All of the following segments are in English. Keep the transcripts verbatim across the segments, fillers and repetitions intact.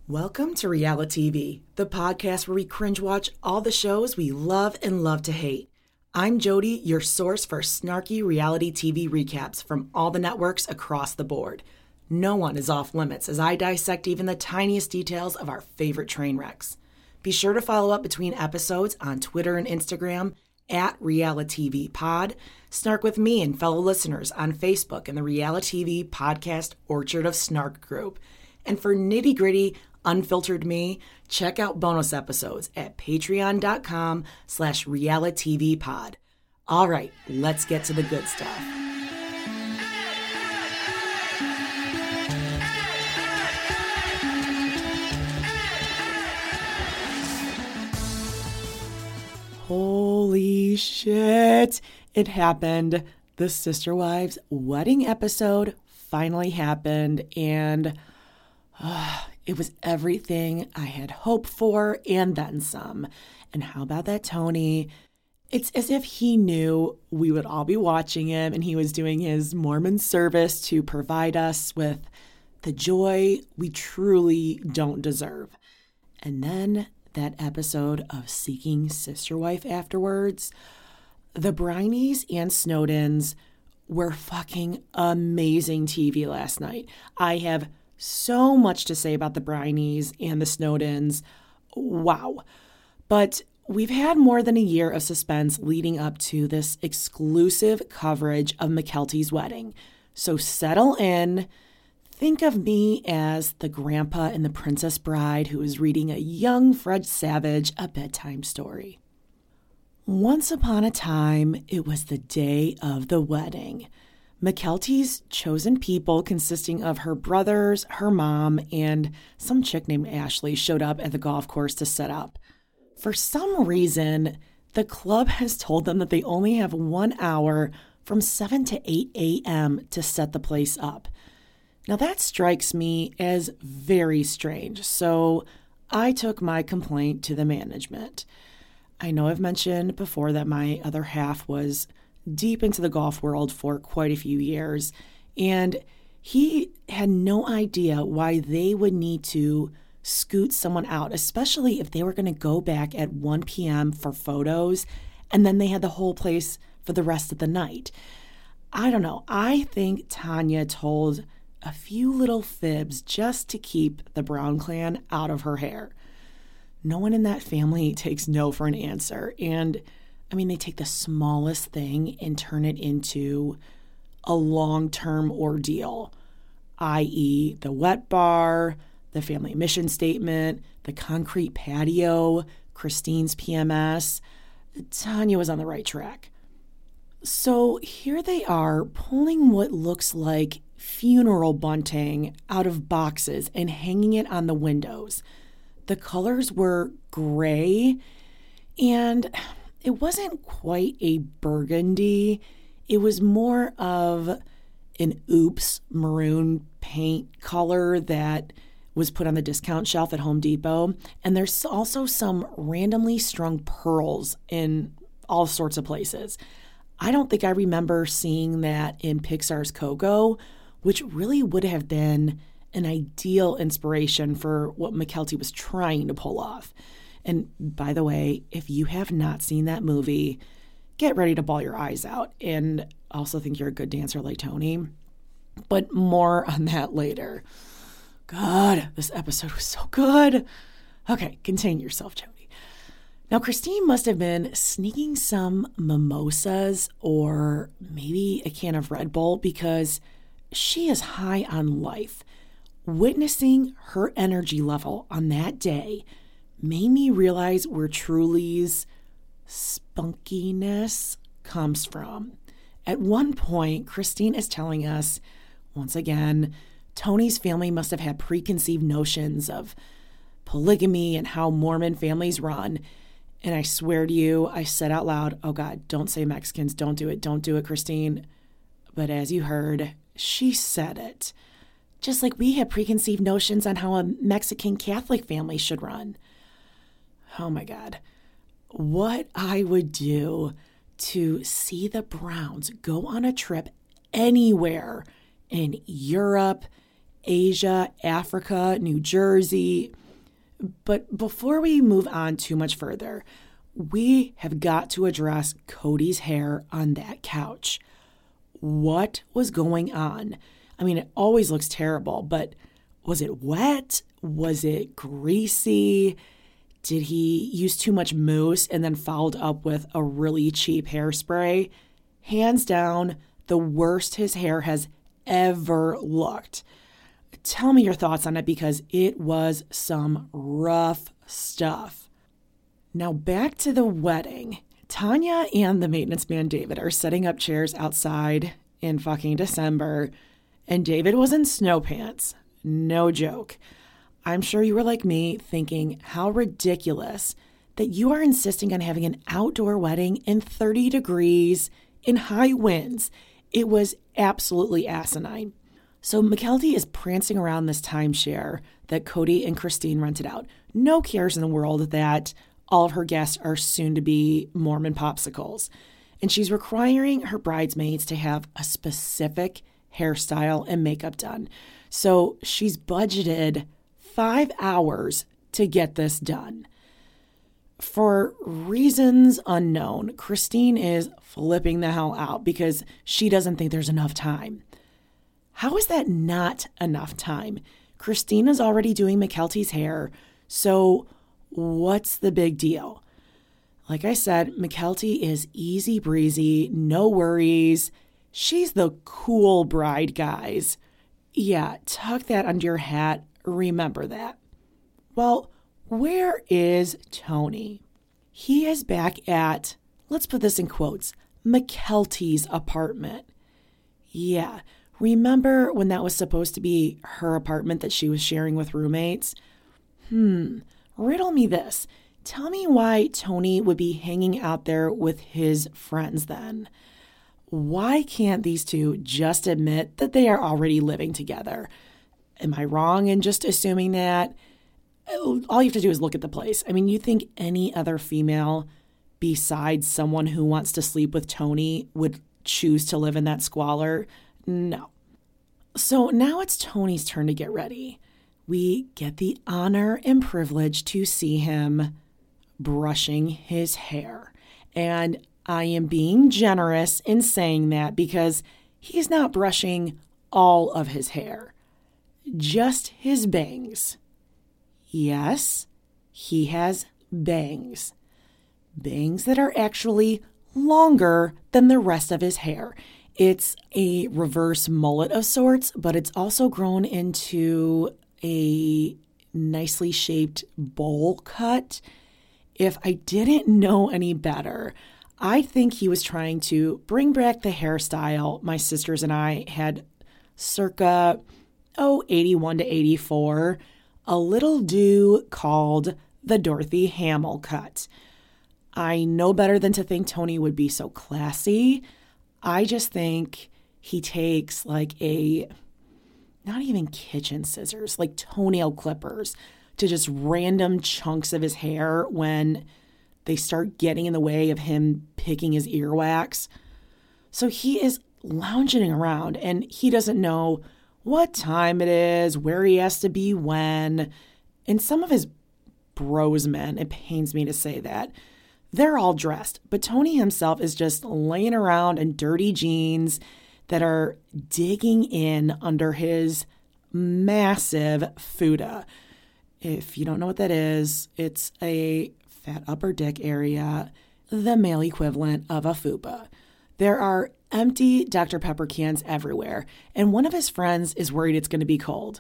Welcome to Reality T V, the podcast where we cringe watch all the shows we love and love to hate. I'm Jody, your source for snarky reality T V recaps from all the networks across the board. No one is off limits as I dissect even the tiniest details of our favorite train wrecks. Be sure to follow up between episodes on Twitter and Instagram at Reality T V Pod. Snark with me and fellow listeners on Facebook in the Reality T V Podcast Orchard of Snark group. And for nitty-gritty, unfiltered me, check out bonus episodes at patreon.com slash realitytvpod. All right, let's get to the good stuff. Holy shit, it happened. The Sister Wives wedding episode finally happened, and uh, it was everything I had hoped for and then some. And how about that Tony? It's as if he knew we would all be watching him and he was doing his Mormon service to provide us with the joy we truly don't deserve. And then that episode of Seeking Sister Wife afterwards, the Brineys and Snowdens were fucking amazing T V last night. I have so much to say about the Brineys and the Snowdens. Wow. But we've had more than a year of suspense leading up to this exclusive coverage of Mykelti's wedding. So settle in. Think of me as the grandpa in The Princess Bride who is reading a young Fred Savage a bedtime story. Once upon a time, it was the day of the wedding. Mykelti's chosen people, consisting of her brothers, her mom, and some chick named Ashley, showed up at the golf course to set up. For some reason, the club has told them that they only have one hour from seven to eight a.m. to set the place up. Now that strikes me as very strange, so I took my complaint to the management. I know I've mentioned before that my other half was deep into the golf world for quite a few years, and he had no idea why they would need to scoot someone out, especially if they were going to go back at one p.m. for photos, and then they had the whole place for the rest of the night. I don't know. I think Tanya told a few little fibs just to keep the Brown clan out of her hair. No one in that family takes no for an answer, and I mean, they take the smallest thing and turn it into a long-term ordeal, that is the wet bar, the family mission statement, the concrete patio, Christine's P M S. Tanya was on the right track. So here they are pulling what looks like funeral bunting out of boxes and hanging it on the windows. The colors were gray, and it wasn't quite a burgundy. It was more of an oops maroon paint color that was put on the discount shelf at Home Depot. And there's also some randomly strung pearls in all sorts of places. I don't think I remember seeing that in Pixar's Coco, which really would have been an ideal inspiration for what Mykelti was trying to pull off. And by the way, if you have not seen that movie, get ready to bawl your eyes out. And also think you're a good dancer like Tony. But more on that later. God, this episode was so good. Okay, contain yourself, Jody. Now, Christine must have been sneaking some mimosas or maybe a can of Red Bull because she is high on life. Witnessing her energy level on that day made me realize where Truly's spunkiness comes from. At one point, Christine is telling us, once again, Tony's family must have had preconceived notions of polygamy and how Mormon families run. And I swear to you, I said out loud, oh God, don't say Mexicans, don't do it, don't do it, Christine. But as you heard, she said it. Just like we had preconceived notions on how a Mexican Catholic family should run. Oh my God. What I would do to see the Browns go on a trip anywhere in Europe, Asia, Africa, New Jersey. But before we move on too much further, we have got to address Cody's hair on that couch. What was going on? I mean, it always looks terrible, but was it wet? Was it greasy? Did he use too much mousse and then followed up with a really cheap hairspray? Hands down, the worst his hair has ever looked. Tell me your thoughts on it because it was some rough stuff. Now back to the wedding. Tanya and the maintenance man David are setting up chairs outside in fucking December, and David was in snow pants. No joke. I'm sure you were like me thinking how ridiculous that you are insisting on having an outdoor wedding in thirty degrees in high winds. It was absolutely asinine. So Mykelti is prancing around this timeshare that Cody and Christine rented out. No cares in the world that all of her guests are soon to be Mormon popsicles. And she's requiring her bridesmaids to have a specific hairstyle and makeup done. So she's budgeted five hours to get this done. For reasons unknown, Christine is flipping the hell out because she doesn't think there's enough time. How is that not enough time? Christine is already doing Mykelti's hair, so what's the big deal? Like I said, Mykelti is easy breezy, no worries. She's the cool bride, guys. Yeah, tuck that under your hat. Remember that. Well, where is Tony? He is back at, let's put this in quotes, Mykelti's apartment. Yeah, remember when that was supposed to be her apartment that she was sharing with roommates? Hmm, riddle me this. Tell me why Tony would be hanging out there with his friends then. Why can't these two just admit that they are already living together? Am I wrong in just assuming that? All you have to do is look at the place. I mean, you think any other female besides someone who wants to sleep with Tony would choose to live in that squalor? No. So now it's Tony's turn to get ready. We get the honor and privilege to see him brushing his hair. And I am being generous in saying that because he's not brushing all of his hair, just his bangs. Yes, he has bangs. Bangs that are actually longer than the rest of his hair. It's a reverse mullet of sorts, but it's also grown into a nicely shaped bowl cut. If I didn't know any better, I think he was trying to bring back the hairstyle my sisters and I had circa, oh, eighty-one to eighty-four, a little do called the Dorothy Hamill cut. I know better than to think Tony would be so classy. I just think he takes like a, not even kitchen scissors, like toenail clippers to just random chunks of his hair when they start getting in the way of him picking his earwax. So he is lounging around and he doesn't know what time it is, where he has to be when. And some of his bros men, it pains me to say that, they're all dressed. But Tony himself is just laying around in dirty jeans that are digging in under his massive fuda. If you don't know what that is, it's a fat upper dick area, the male equivalent of a fupa. There are empty Doctor Pepper cans everywhere, and one of his friends is worried it's going to be cold.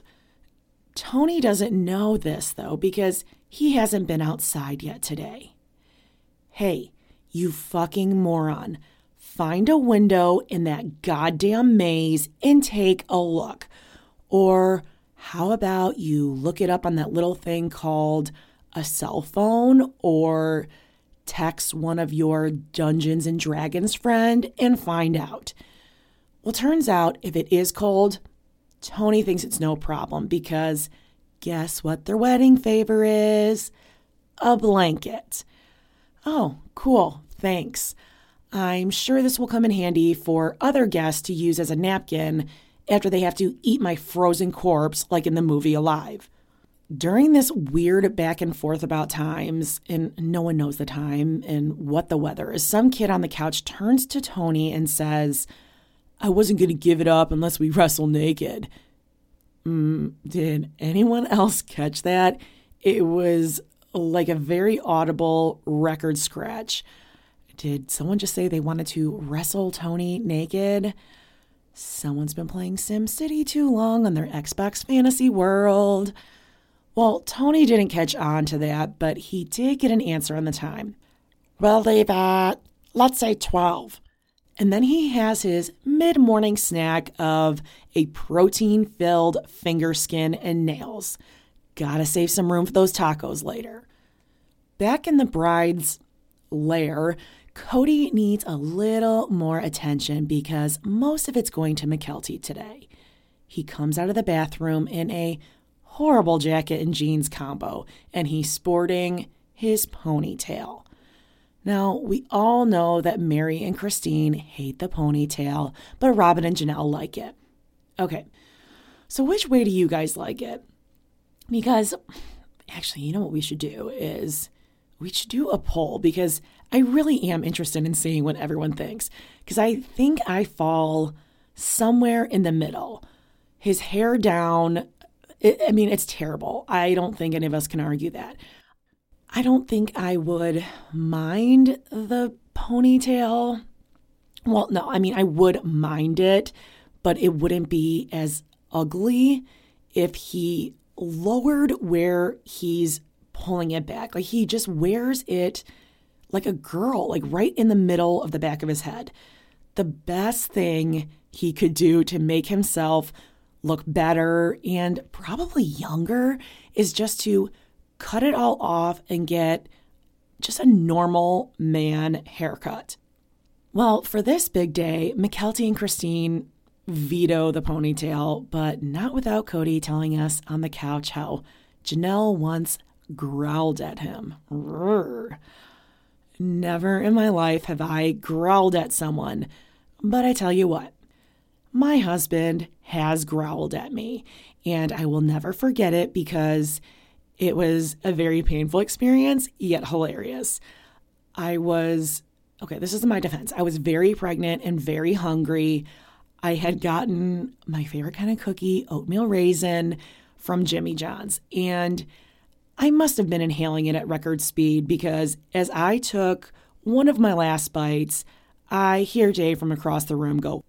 Tony doesn't know this, though, because he hasn't been outside yet today. Hey, you fucking moron. Find a window in that goddamn maze and take a look. Or how about you look it up on that little thing called a cell phone, or text one of your Dungeons and Dragons friend and find out. Well, turns out if it is cold, Tony thinks it's no problem because guess what their wedding favor is? A blanket. Oh, cool. Thanks. I'm sure this will come in handy for other guests to use as a napkin after they have to eat my frozen corpse like in the movie Alive. During this weird back and forth about times, and no one knows the time and what the weather is, some kid on the couch turns to Tony and says, "I wasn't going to give it up unless we wrestle naked." Mm, did anyone else catch that? It was like a very audible record scratch. Did someone just say they wanted to wrestle Tony naked? Someone's been playing SimCity too long on their Xbox Fantasy World. Well, Tony didn't catch on to that, but he did get an answer on the time. "We'll leave at, let's say twelve. And then he has his mid-morning snack of a protein-filled finger skin and nails. Gotta save some room for those tacos later. Back in the bride's lair, Cody needs a little more attention because most of it's going to Mykelti today. He comes out of the bathroom in a horrible jacket and jeans combo, and he's sporting his ponytail. Now, we all know that Mary and Christine hate the ponytail, but Robin and Janelle like it. Okay, so which way do you guys like it? Because, actually, you know what we should do is we should do a poll, because I really am interested in seeing what everyone thinks, because I think I fall somewhere in the middle. His hair down, it, I mean, it's terrible. I don't think any of us can argue that. I don't think I would mind the ponytail. Well, no, I mean, I would mind it, but it wouldn't be as ugly if he lowered where he's pulling it back. Like, he just wears it like a girl, like right in the middle of the back of his head. The best thing he could do to make himself look better and probably younger is just to cut it all off and get just a normal man haircut. Well, for this big day, Mykelti and Christine veto the ponytail, but not without Cody telling us on the couch how Janelle once growled at him. Rrr. Never in my life have I growled at someone, but I tell you what, my husband has growled at me, and I will never forget it because it was a very painful experience, yet hilarious. I was, okay, this is my defense. I was very pregnant and very hungry. I had gotten my favorite kind of cookie, oatmeal raisin, from Jimmy John's. And I must have been inhaling it at record speed because as I took one of my last bites, I hear Dave from across the room go,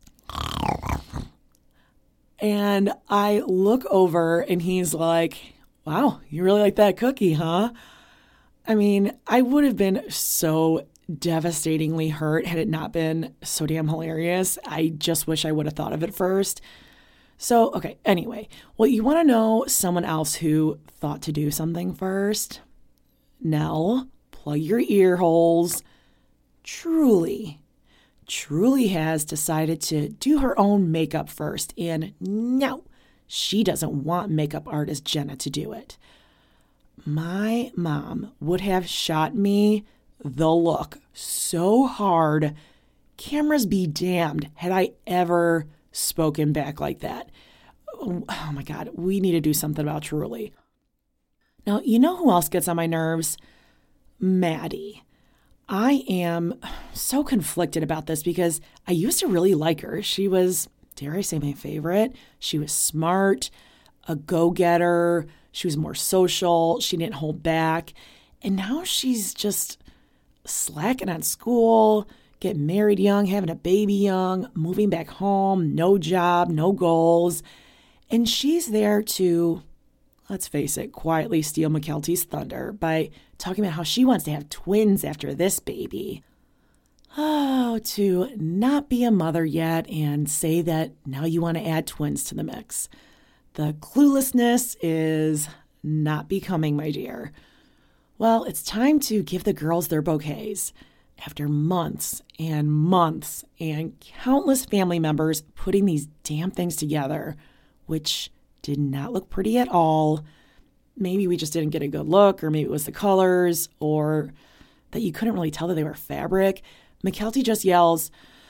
and I look over and he's like, "Wow, you really like that cookie, huh?" I mean, I would have been so devastatingly hurt had it not been so damn hilarious. I just wish I would have thought of it first. So, okay, anyway, well, you want to know someone else who thought to do something first? Nell, plug your ear holes. Truly, Truly has decided to do her own makeup first, and no, she doesn't want makeup artist Jenna to do it. My mom would have shot me the look so hard, cameras be damned, had I ever spoken back like that. Oh my God, we need to do something about Truly. Now, you know who else gets on my nerves? Maddie. I am so conflicted about this because I used to really like her. She was, dare I say, my favorite. She was smart, a go-getter. She was more social. She didn't hold back. And now she's just slacking on school, getting married young, having a baby young, moving back home, no job, no goals. And she's there to, let's face it, quietly steal Mykelti's thunder by talking about how she wants to have twins after this baby. Oh, to not be a mother yet and say that now you want to add twins to the mix. The cluelessness is not becoming, my dear. Well, it's time to give the girls their bouquets. After months and months and countless family members putting these damn things together, which did not look pretty at all. Maybe we just didn't get a good look, or maybe it was the colors, or that you couldn't really tell that they were fabric. Mykelti just yells,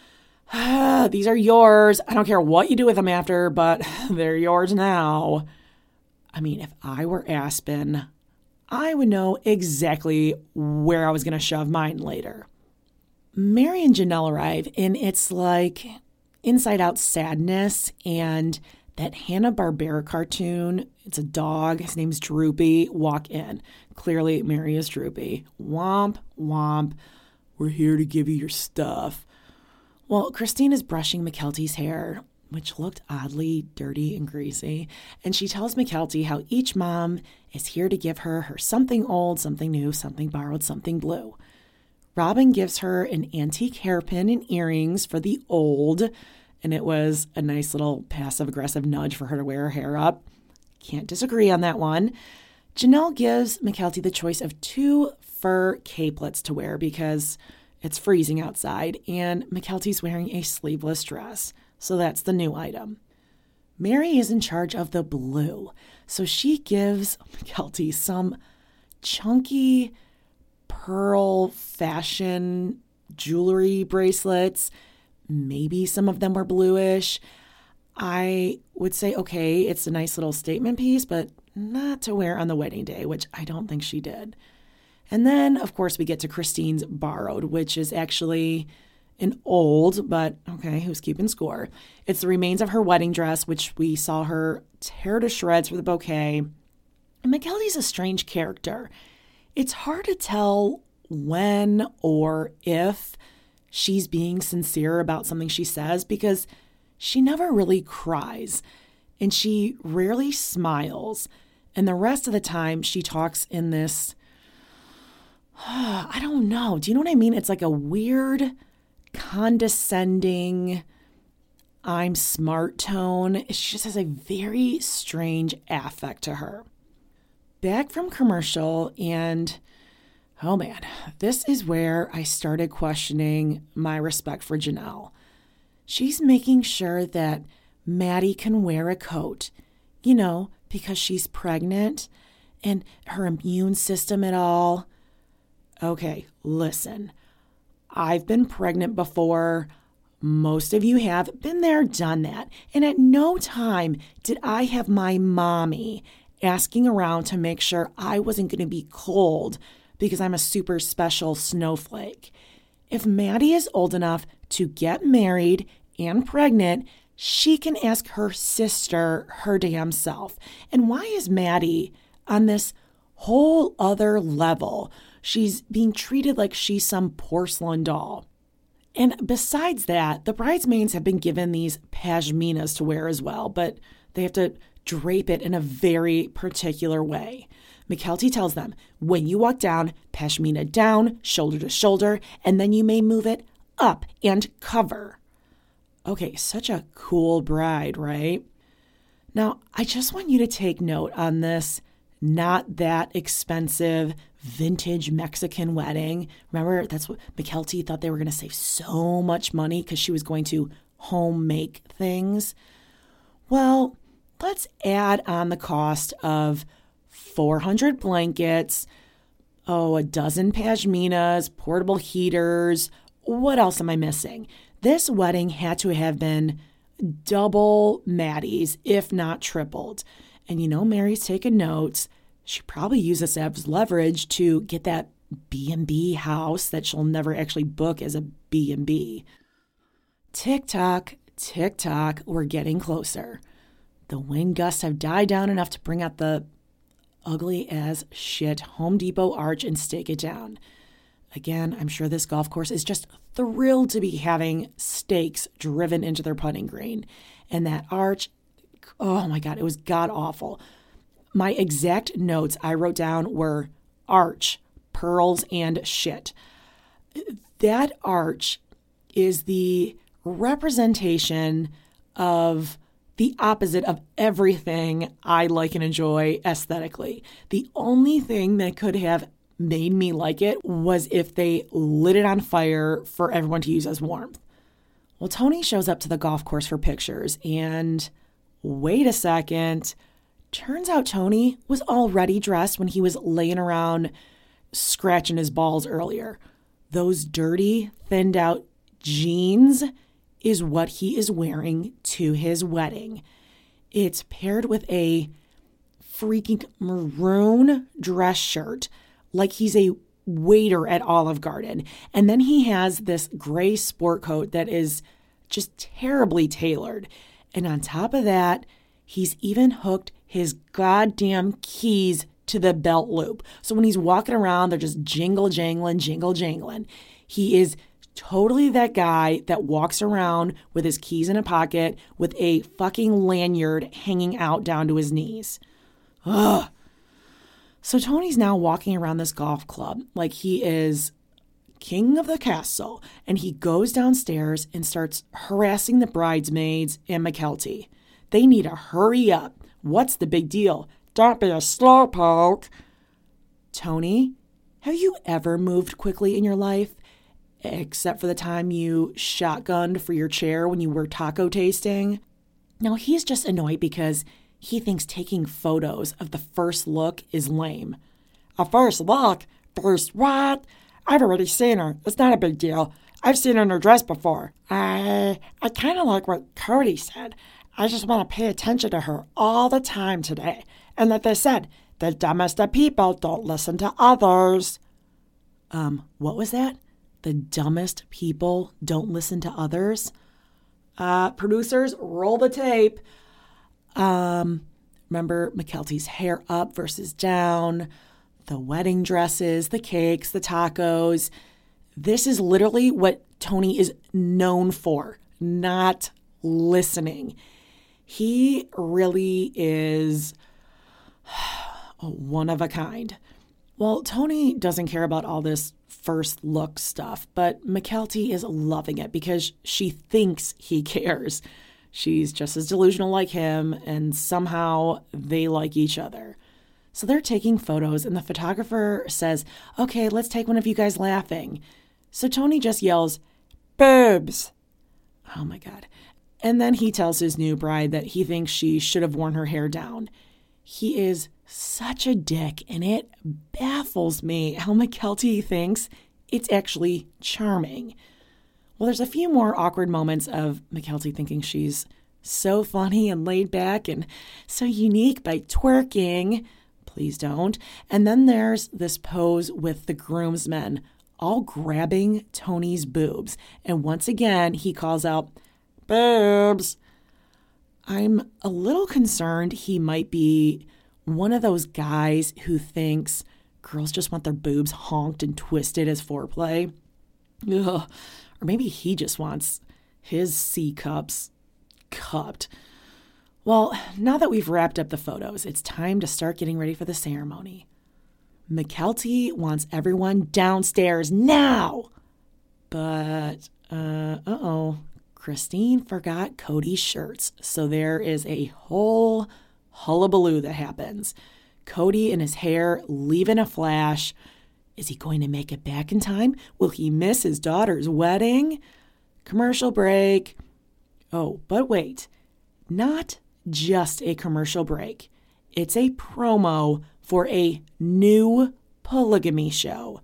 These are yours. I don't care what you do with them after, but they're yours now. I mean, if I were Aspen, I would know exactly where I was going to shove mine later. Mary and Janelle arrive, and it's like inside out sadness and that Hanna-Barbera cartoon. It's a dog. His name's Droopy. Walk in. Clearly, Mary is Droopy. Womp, womp. We're here to give you your stuff. Well, Christine is brushing Mykelti's hair, which looked oddly dirty and greasy, and she tells Mykelti how each mom is here to give her her something old, something new, something borrowed, something blue. Robin gives her an antique hairpin and earrings for the old, and it was a nice little passive-aggressive nudge for her to wear her hair up. Can't disagree on that one. Janelle gives Mykelti the choice of two fur capelets to wear because it's freezing outside, and Mykelti's wearing a sleeveless dress. So that's the new item. Mary is in charge of the blue, so she gives Mykelti some chunky pearl fashion jewelry bracelets. Maybe some of them were bluish. I would say, okay, it's a nice little statement piece, but not to wear on the wedding day, which I don't think she did. And then, of course, we get to Christine's borrowed, which is actually an old, but okay, who's keeping score? It's the remains of her wedding dress, which we saw her tear to shreds for the bouquet. And Mykelti's a strange character. It's hard to tell when or if she's being sincere about something she says because she never really cries and she rarely smiles. And the rest of the time she talks in this, I don't know. Do you know what I mean? It's like a weird, condescending, I'm smart tone. She just has a very strange affect to her. Back from commercial, and oh man, this is where I started questioning my respect for Janelle. She's making sure that Maddie can wear a coat, you know, because she's pregnant and her immune system and all. Okay, listen, I've been pregnant before. Most of you have been there, done that. And at no time did I have my mommy asking around to make sure I wasn't going to be cold because I'm a super special snowflake. If Maddie is old enough to get married and pregnant, she can ask her sister her damn self. And why is Maddie on this whole other level? She's being treated like she's some porcelain doll. And besides that, the bridesmaids have been given these pashminas to wear as well, but they have to drape it in a very particular way. Mykelti tells them, when you walk down, pashmina down, shoulder to shoulder, and then you may move it up and cover. Okay, such a cool bride, right? Now, I just want you to take note on this not that expensive vintage Mexican wedding. Remember, that's what Mykelti thought they were going to save so much money because she was going to home make things. Well, let's add on the cost of four hundred blankets, oh, a dozen pashminas, portable heaters. What else am I missing? This wedding had to have been double Maddie's, if not tripled. And you know, Mary's taking notes. She probably used this as leverage to get that B and B house that she'll never actually book as a B and B. Tick-tock, tick-tock, we're getting closer. The wind gusts have died down enough to bring out the ugly as shit Home Depot arch and stake it down. Again, I'm sure this golf course is just thrilled to be having stakes driven into their putting green. And that arch, oh my God, it was god-awful. My exact notes I wrote down were arch, pearls, and shit. That arch is the representation of the opposite of everything I like and enjoy aesthetically. The only thing that could have made me like it was if they lit it on fire for everyone to use as warmth. Well, Tony shows up to the golf course for pictures, and wait a second. Turns out Tony was already dressed when he was laying around scratching his balls earlier. Those dirty, thinned out jeans is what he is wearing to his wedding. It's paired with a freaking maroon dress shirt, like he's a waiter at Olive Garden. And then he has this gray sport coat that is just terribly tailored. And on top of that, he's even hooked his goddamn keys to the belt loop. So when he's walking around, they're just jingle jangling, jingle jangling. He is totally that guy that walks around with his keys in a pocket with a fucking lanyard hanging out down to his knees. Ugh. So Tony's now walking around this golf club like he is king of the castle, and he goes downstairs and starts harassing the bridesmaids and Mykelti. They need to hurry up. What's the big deal? Don't be a slowpoke. Tony, have you ever moved quickly in your life? Except for the time you shotgunned for your chair when you were taco tasting? Now he's just annoyed because he thinks taking photos of the first look is lame. A first look? First what? I've already seen her. It's not a big deal. I've seen her in her dress before. I I kind of like what Cody said. I just want to pay attention to her all the time today. And like they said, the dumbest of people don't listen to others. Um, what was that? The dumbest people don't listen to others? Uh, producers, roll the tape. Um, remember Mykelti's hair up versus down, the wedding dresses, the cakes, the tacos. This is literally what Tony is known for, not listening. He really is one of a kind. Well, Tony doesn't care about all this first look stuff, but Mykelti is loving it because she thinks he cares. She's just as delusional like him, and somehow they like each other. So they're taking photos, and the photographer says, okay, let's take one of you guys laughing. So Tony just yells, boobs. Oh my God. And then he tells his new bride that he thinks she should have worn her hair down. He is such a dick, and it baffles me how Mykelti thinks it's actually charming. Well, there's a few more awkward moments of Mykelti thinking she's so funny and laid back and so unique by twerking. Please don't. And then there's this pose with the groomsmen all grabbing Tony's boobs. And once again, he calls out, boobs. I'm a little concerned he might be one of those guys who thinks girls just want their boobs honked and twisted as foreplay. Ugh. Or maybe he just wants his C cups cupped. Well, now that we've wrapped up the photos, it's time to start getting ready for the ceremony. Mykelti wants everyone downstairs now. But, uh, uh-oh, Christine forgot Cody's shirts. So there is a whole hullabaloo that happens. Cody and his hair leave in a flash. Is he going to make it back in time? Will he miss his daughter's wedding? Commercial break. Oh, but wait. Not just a commercial break. It's a promo for a new polygamy show.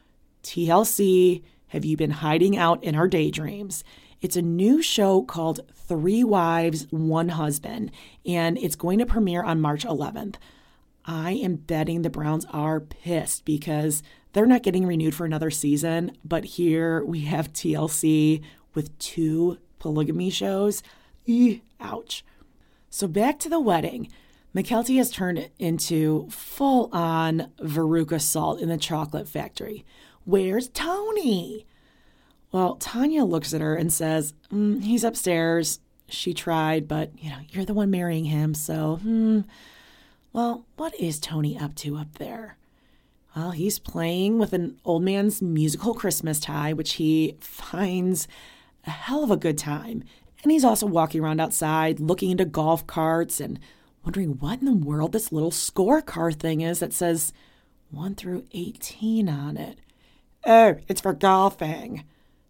T L C, have you been hiding out in our daydreams? It's a new show called Three Wives, One Husband, and it's going to premiere on March eleventh. I am betting the Browns are pissed because they're not getting renewed for another season, but here we have T L C with two polygamy shows. Eeh, ouch. So back to the wedding. Mykelti has turned into full-on Veruca Salt in the chocolate factory. Where's Tony? Well, Tanya looks at her and says, mm, he's upstairs. She tried, but, you know, you're the one marrying him, so, hmm. Well, what is Tony up to up there? Well, he's playing with an old man's musical Christmas tie, which he finds a hell of a good time. And he's also walking around outside, looking into golf carts and wondering what in the world this little scorecard thing is that says one through eighteen on it. Oh, it's for golfing.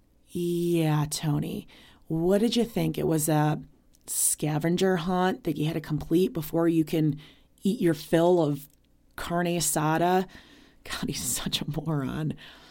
Yeah, Tony. What did you think? It was a scavenger hunt that you had to complete before you can eat your fill of carne asada? God, he's such a moron.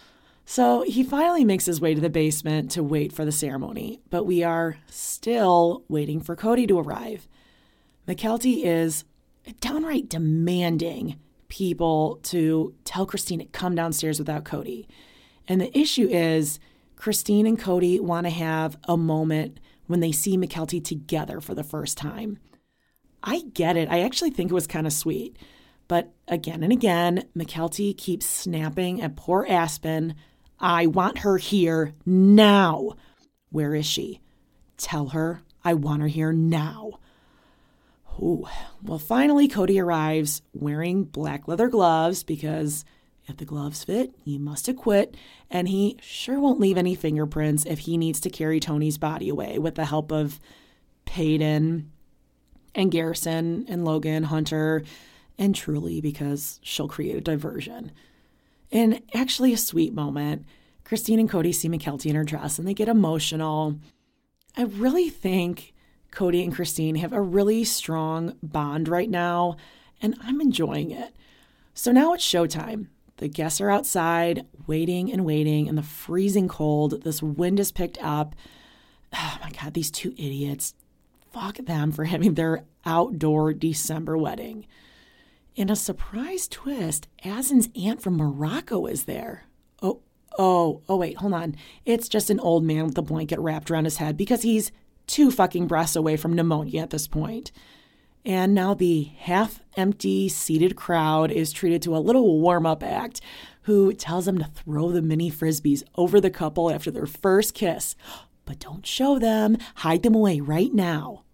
So he finally makes his way to the basement to wait for the ceremony, but we are still waiting for Cody to arrive. Mykelti is downright demanding people to tell Christine to come downstairs without Cody. And the issue is Christine and Cody want to have a moment when they see Mykelti together for the first time. I get it. I actually think it was kind of sweet. But again and again, Mykelti keeps snapping at poor Aspen. I want her here now. Where is she? Tell her I want her here now. Ooh. Well, finally, Cody arrives wearing black leather gloves because if the gloves fit, you must acquit. And he sure won't leave any fingerprints if he needs to carry Tony's body away with the help of Peyton and Garrison and Logan, Hunter, and Truly, because she'll create a diversion. And actually a sweet moment. Christine and Cody see Mykelti in her dress and they get emotional. I really think Cody and Christine have a really strong bond right now, and I'm enjoying it. So now it's showtime. The guests are outside, waiting and waiting in the freezing cold. This wind is picked up. Oh my God, these two idiots. Fuck them for having their outdoor December wedding. In a surprise twist, Azin's aunt from Morocco is there. Oh, oh, oh, wait, hold on. It's just an old man with a blanket wrapped around his head because he's two fucking breaths away from pneumonia at this point. And now the half-empty seated crowd is treated to a little warm-up act who tells them to throw the mini frisbees over the couple after their first kiss. But don't show them. Hide them away right now.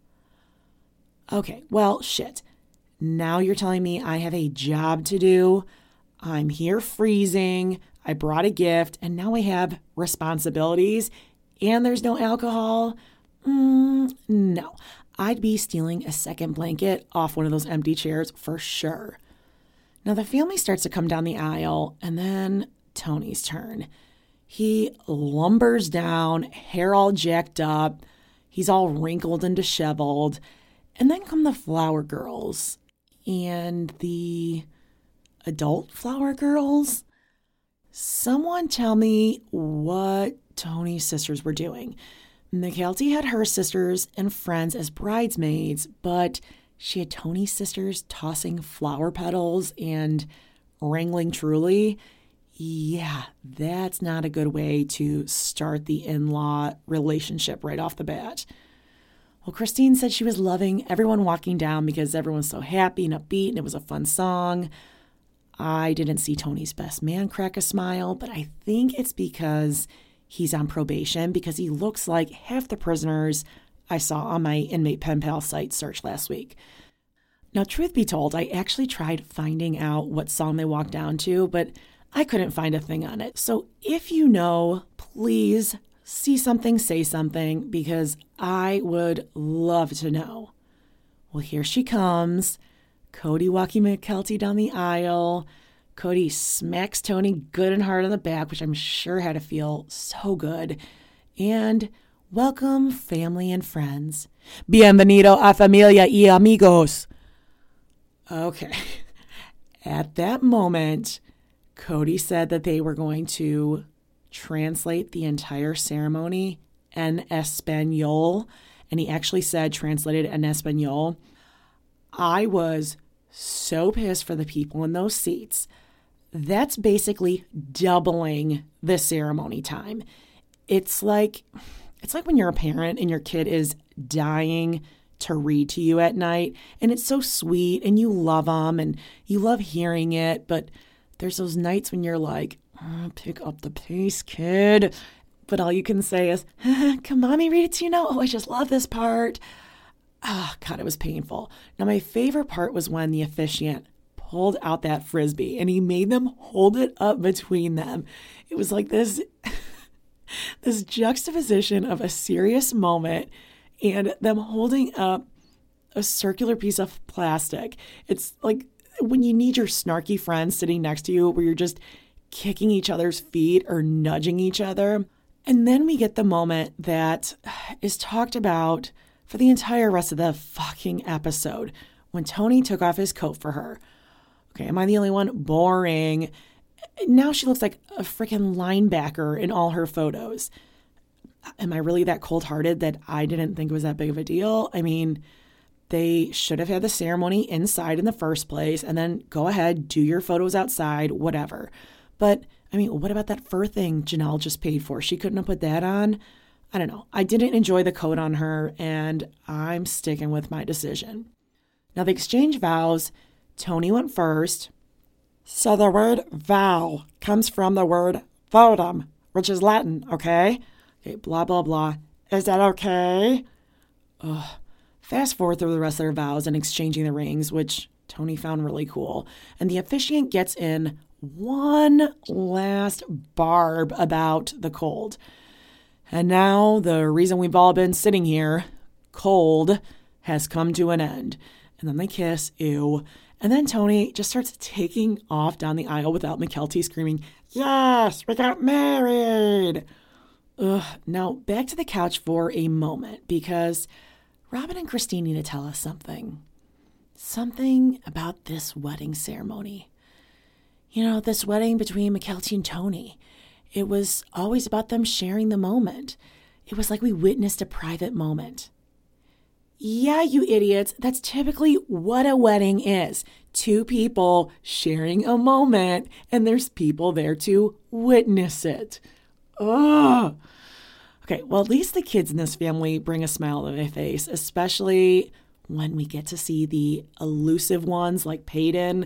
Okay, well, shit. Now you're telling me I have a job to do. I'm here freezing. I brought a gift, and now I have responsibilities, and there's no alcohol. Mm, no. I'd be stealing a second blanket off one of those empty chairs for sure. Now the family starts to come down the aisle, and then Tony's turn. He lumbers down, hair all jacked up. He's all wrinkled and disheveled. And then come the flower girls and the adult flower girls. Someone tell me what Tony's sisters were doing. Mykelti had her sisters and friends as bridesmaids, but she had Tony's sisters tossing flower petals and wrangling Truly. Yeah, that's not a good way to start the in-law relationship right off the bat. Well, Christine said she was loving everyone walking down because everyone's so happy and upbeat and it was a fun song. I didn't see Tony's best man crack a smile, but I think it's because he's on probation because he looks like half the prisoners I saw on my inmate pen pal site search last week. Now, truth be told, I actually tried finding out what song they walked down to, but I couldn't find a thing on it. So if you know, please see something, say something, because I would love to know. Well, here she comes. Cody walking Mykelti down the aisle. Cody smacks Tony good and hard on the back, which I'm sure had to feel so good. And welcome, family and friends. Bienvenido a familia y amigos. Okay. At that moment, Cody said that they were going to translate the entire ceremony en Espanol, and he actually said translated en Espanol. I was so pissed for the people in those seats. That's basically doubling the ceremony time. It's like it's like when you're a parent and your kid is dying to read to you at night, and it's so sweet and you love them and you love hearing it, but there's those nights when you're like, oh, pick up the pace, kid. But all you can say is, can mommy read it to you now? Oh, I just love this part. Oh, God, it was painful. Now, my favorite part was when the officiant pulled out that frisbee and he made them hold it up between them. It was like this, this juxtaposition of a serious moment and them holding up a circular piece of plastic. It's like when you need your snarky friend sitting next to you where you're just kicking each other's feet or nudging each other. And then we get the moment that is talked about for the entire rest of the fucking episode when Tony took off his coat for her. Okay, am I the only one? Boring. Now she looks like a freaking linebacker in all her photos. Am I really that cold-hearted that I didn't think it was that big of a deal? I mean, they should have had the ceremony inside in the first place and then go ahead, do your photos outside, whatever. But, I mean, what about that fur thing Janelle just paid for? She couldn't have put that on? I don't know. I didn't enjoy the coat on her, and I'm sticking with my decision. Now, the exchange vows, Tony went first. So the word vow comes from the word votum, which is Latin, okay? Okay, blah, blah, blah. Is that okay? Ugh. Fast forward through the rest of their vows and exchanging the rings, which Tony found really cool. And the officiant gets in one last barb about the cold. And now the reason we've all been sitting here, cold, has come to an end. And then they kiss, ew. And then Tony just starts taking off down the aisle without Mykelti screaming, yes, we got married. Ugh. Now back to the couch for a moment because Robyn and Christine need to tell us something. Something about this wedding ceremony. You know, this wedding between Mykelti and Tony. It was always about them sharing the moment. It was like we witnessed a private moment. Yeah, you idiots. That's typically what a wedding is. Two people sharing a moment, and there's people there to witness it. Ugh. Okay, well, at least the kids in this family bring a smile to my face, especially when we get to see the elusive ones like Peyton,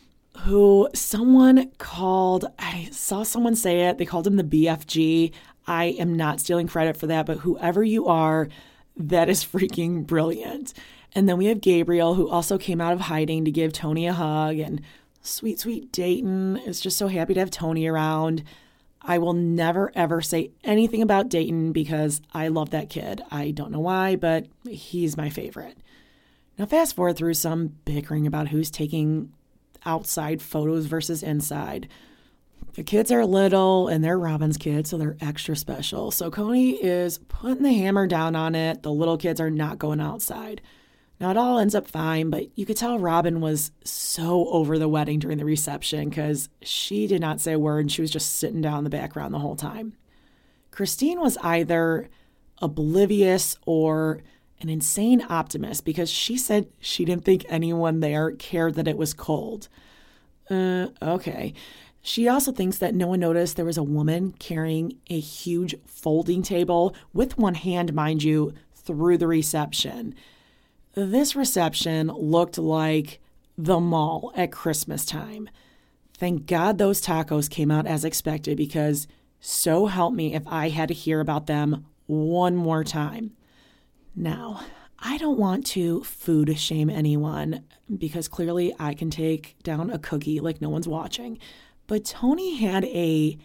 who someone called, I saw someone say it, they called him the B F G. I am not stealing credit for that, but whoever you are, that is freaking brilliant. And then we have Gabriel, who also came out of hiding to give Tony a hug, and sweet, sweet Dayton is just so happy to have Tony around. I will never, ever say anything about Dayton because I love that kid. I don't know why, but he's my favorite. Now, fast forward through some bickering about who's taking outside photos versus inside. The kids are little and they're Robyn's kids, so they're extra special. So Coney is putting the hammer down on it. The little kids are not going outside. Now, it all ends up fine, but you could tell Robyn was so over the wedding during the reception because she did not say a word and she was just sitting down in the background the whole time. Christine was either oblivious or an insane optimist because she said she didn't think anyone there cared that it was cold. Uh, okay. She also thinks that no one noticed there was a woman carrying a huge folding table with one hand, mind you, through the reception. This reception looked like the mall at Christmas time. Thank God those tacos came out as expected because so help me if I had to hear about them one more time. Now, I don't want to food shame anyone because clearly I can take down a cookie like no one's watching. But Tony had a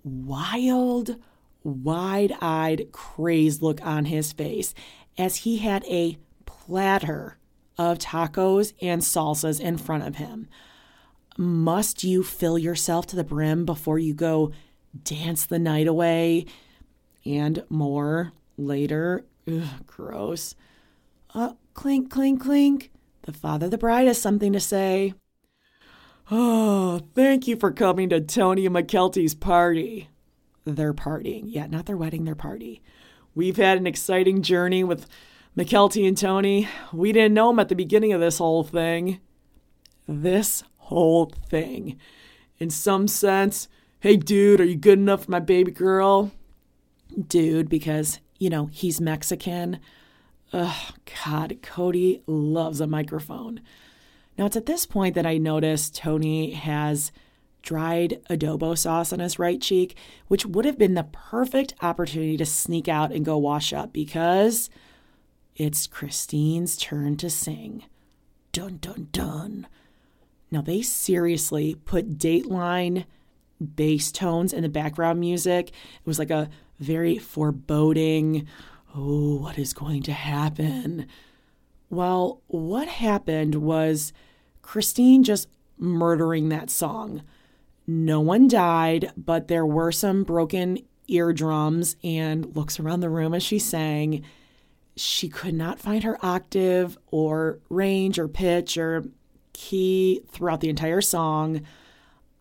wild, wide-eyed, crazed look on his face as he had a platter of tacos and salsas in front of him. Must you fill yourself to the brim before you go dance the night away? And more later. Ugh, gross. Uh, clink, clink, clink. The father of the bride has something to say. Oh, thank you for coming to Tony and Mykelti's party. Their partying. Yeah, not their wedding, their party. We've had an exciting journey with Mykelti and Tony. We didn't know them at the beginning of this whole thing. This whole thing. In some sense, hey, dude, are you good enough for my baby girl? Dude, because, you know, he's Mexican. Oh, God, Cody loves a microphone. Now, it's at this point that I noticed Tony has dried adobo sauce on his right cheek, which would have been the perfect opportunity to sneak out and go wash up because it's Christine's turn to sing. Dun, dun, dun. Now, they seriously put Dateline bass tones in the background music. It was like a very foreboding, oh, what is going to happen? Well, what happened was Christine just murdering that song. No one died, but there were some broken eardrums, and looks around the room as she sang. She could not find her octave or range or pitch or key throughout the entire song.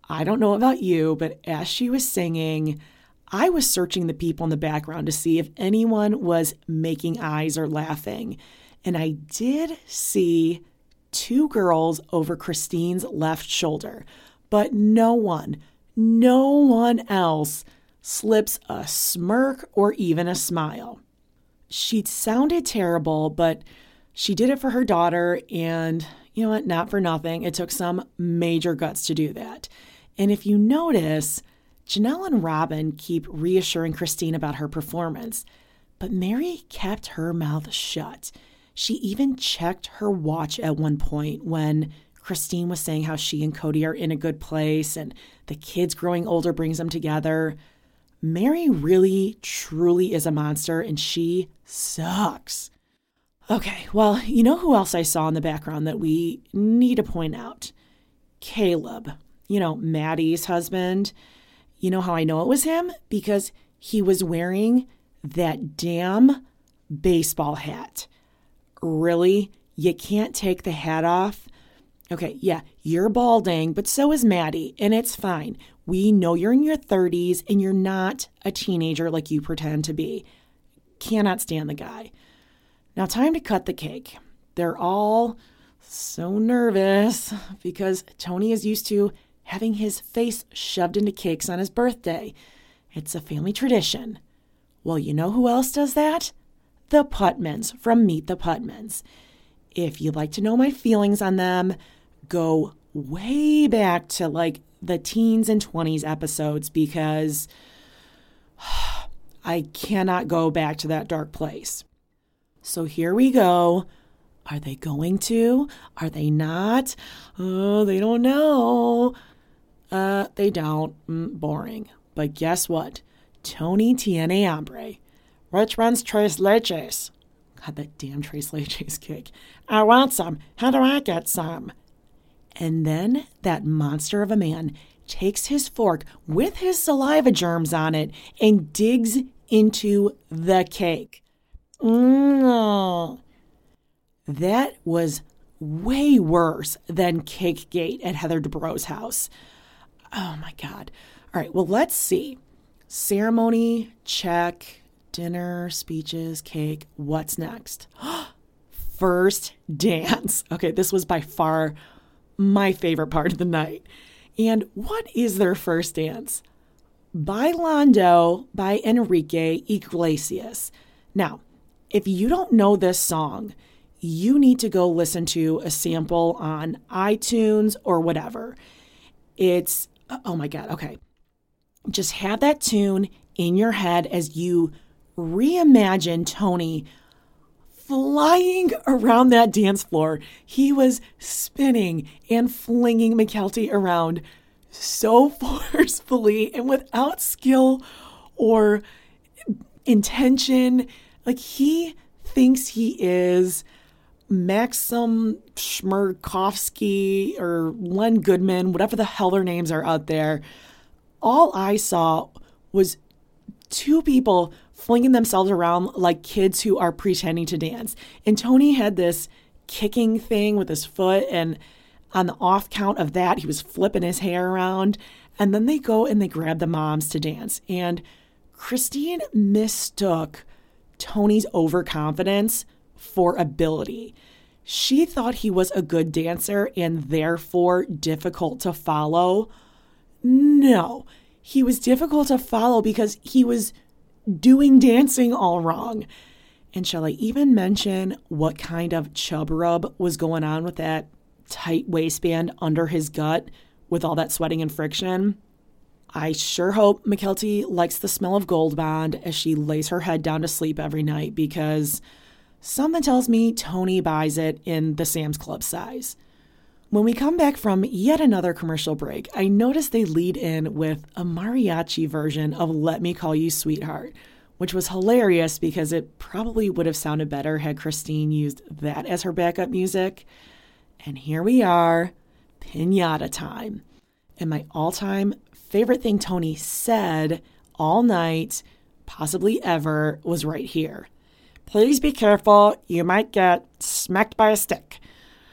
I don't know about you, but as she was singing, I was searching the people in the background to see if anyone was making eyes or laughing. And I did see two girls over Christine's left shoulder, but no one, no one else slips a smirk or even a smile. She sounded terrible, but she did it for her daughter, and you know what? Not for nothing. It took some major guts to do that. And if you notice, Janelle and Robin keep reassuring Christine about her performance, but Mary kept her mouth shut. She even checked her watch at one point when Christine was saying how she and Cody are in a good place and the kids growing older brings them together. Mary really, truly is a monster, and she sucks. Okay, well, you know who else I saw in the background that we need to point out? Caleb, you know, Maddie's husband. You know how I know it was him? Because he was wearing that damn baseball hat. Really? You can't take the hat off? Okay, yeah, you're balding, but so is Maddie, and it's fine. We know you're in your thirties, and you're not a teenager like you pretend to be. Cannot stand the guy. Now, time to cut the cake. They're all so nervous because Tony is used to having his face shoved into cakes on his birthday. It's a family tradition. Well, you know who else does that? The Putmans from Meet the Putmans. If you'd like to know my feelings on them, go way back to like the teens and twenties episodes because I cannot go back to that dark place. So here we go. Are they going to? Are they not? Oh, they don't know. Uh, they don't. Mm, boring. But guess what? Tony Tiene Hambre. Which one's Tres Leches? God, that damn Tres Leches cake. I want some. How do I get some? And then that monster of a man takes his fork with his saliva germs on it and digs into the cake. Mm. That was way worse than Cakegate at Heather Dubrow's house. Oh, my God. All right, well, let's see. Ceremony, check. Dinner, speeches, cake. What's next? First dance. Okay, this was by far my favorite part of the night. And what is their first dance? Bailando by Enrique Iglesias. Now, if you don't know this song, you need to go listen to a sample on iTunes or whatever. It's, oh my God, okay. Just have that tune in your head as you reimagine Tony flying around that dance floor. He was spinning and flinging Mykelti around so forcefully and without skill or intention. Like, he thinks he is Maxim Shmerkovsky or Len Goodman, whatever the hell their names are out there. All I saw was two people flinging themselves around like kids who are pretending to dance. And Tony had this kicking thing with his foot, and on the off count of that, he was flipping his hair around. And then they go and they grab the moms to dance. And Christine mistook Tony's overconfidence for ability. She thought he was a good dancer and therefore difficult to follow. No, he was difficult to follow because he was doing dancing all wrong. And shall I even mention what kind of chub rub was going on with that tight waistband under his gut with all that sweating and friction? I sure hope Mykelti likes the smell of Gold Bond as she lays her head down to sleep every night, because something tells me Tony buys it in the Sam's Club size. When we come back from yet another commercial break, I noticed they lead in with a mariachi version of Let Me Call You Sweetheart, which was hilarious because it probably would have sounded better had Christine used that as her backup music. And here we are, pinata time. And my all-time favorite thing Tony said all night, possibly ever, was right here. Please be careful. You might get smacked by a stick.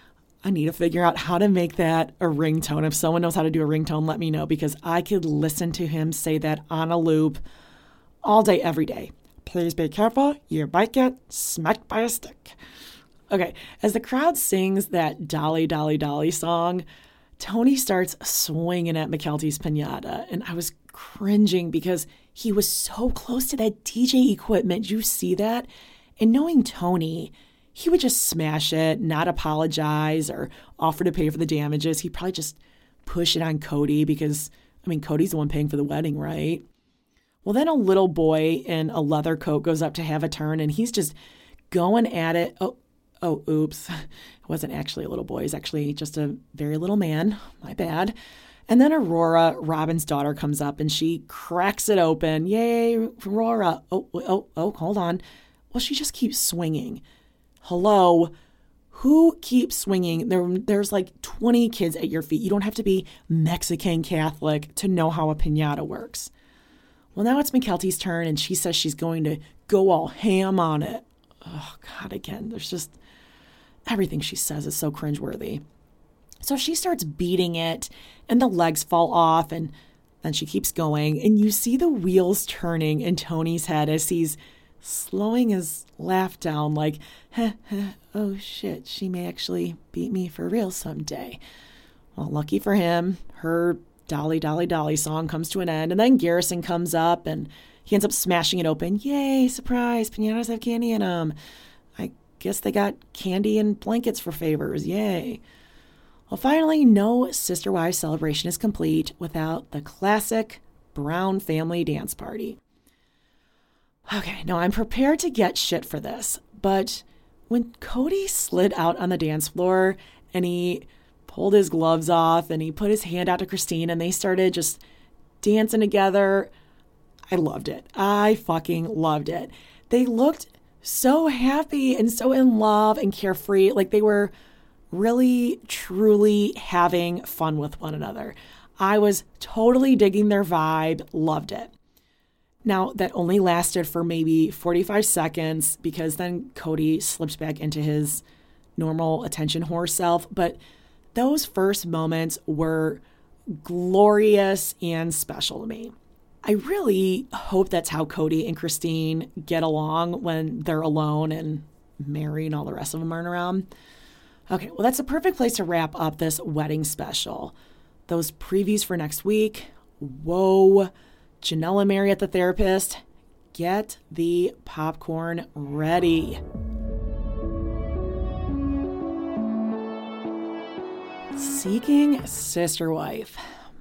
I need to figure out how to make that a ringtone. If someone knows how to do a ringtone, let me know, because I could listen to him say that on a loop all day, every day. Please be careful, you might get smacked by a stick. Okay, as the crowd sings that Dolly, Dolly, Dolly song, Tony starts swinging at Mykelti's piñata, and I was cringing because he was so close to that D J equipment. You see that? And knowing Tony, he would just smash it, not apologize or offer to pay for the damages. He'd probably just push it on Cody because, I mean, Cody's the one paying for the wedding, right? Well, then a little boy in a leather coat goes up to have a turn, and he's just going at it. Oh, oh, oops. It wasn't actually a little boy. It's actually just a very little man. My bad. And then Aurora, Robin's daughter, comes up, and she cracks it open. Yay, Aurora. Oh, oh, oh, hold on. Well, she just keeps swinging. Hello? Who keeps swinging? There, there's like twenty kids at your feet. You don't have to be Mexican Catholic to know how a piñata works. Well, now it's Mykelti's turn, and she says she's going to go all ham on it. Oh, God, again, there's just everything she says is so cringeworthy. So she starts beating it, and the legs fall off, and then she keeps going, and you see the wheels turning in Tony's head as he's slowing his laugh down like, heh, heh, oh shit, she may actually beat me for real someday. Well, lucky for him, her Dolly, Dolly, Dolly song comes to an end, and then Garrison comes up, and he ends up smashing it open. Yay, surprise, piñatas have candy in them. I guess they got candy and blankets for favors, yay. Well, finally, no Sister Wives celebration is complete without the classic Brown family dance party. Okay, now I'm prepared to get shit for this, but when Cody slid out on the dance floor and he pulled his gloves off and he put his hand out to Christine and they started just dancing together, I loved it. I fucking loved it. They looked so happy and so in love and carefree, like they were really, truly having fun with one another. I was totally digging their vibe, loved it. Now, that only lasted for maybe forty-five seconds because then Cody slipped back into his normal attention whore self. But those first moments were glorious and special to me. I really hope that's how Cody and Christine get along when they're alone and Mary and all the rest of them aren't around. Okay, well, that's a perfect place to wrap up this wedding special. Those previews for next week, whoa. Janelle and Mary at the therapist, get the popcorn ready. Seeking Sister Wife.